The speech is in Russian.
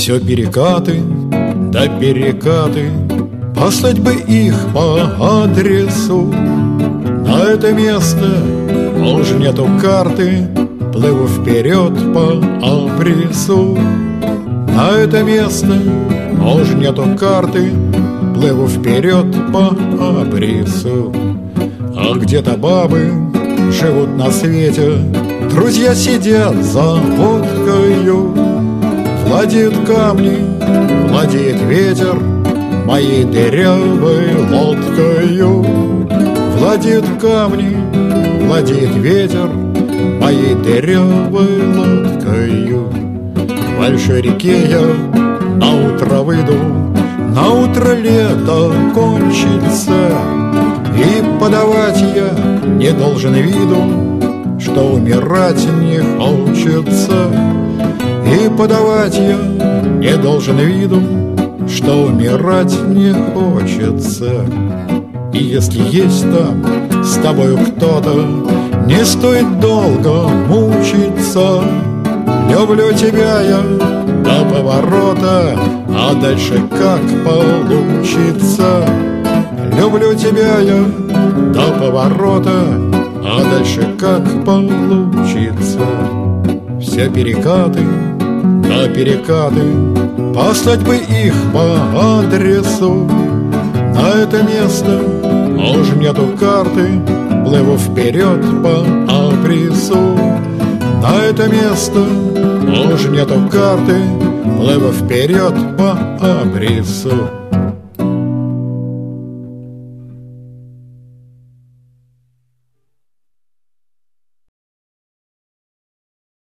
Все перекаты, да перекаты, послать бы их по адресу. На это место уж нету карты, плыву вперед по абрису. На это место уж нету карты, плыву вперед по абрису. А где-то бабы живут на свете, друзья сидят за водкою. Владеют камни, владеет ветер моей дырявой лодкою. Владеют камни, владеет ветер моей дырявой лодкою. В большой реке я наутро выйду, наутро лето кончится, и подавать я не должен виду, что умирать не хочется. И подавать я не должен виду, что умирать не хочется. И если есть там с тобою кто-то, не стоит долго мучиться. Люблю тебя я до поворота, а дальше как получится. Люблю тебя я до поворота, а дальше как получится. Все перекаты, да перекаты, послать бы их по адресу. На это место уж нету карты, плыву вперед по абрису. На это место уж нету карты, плыву вперед по абрису.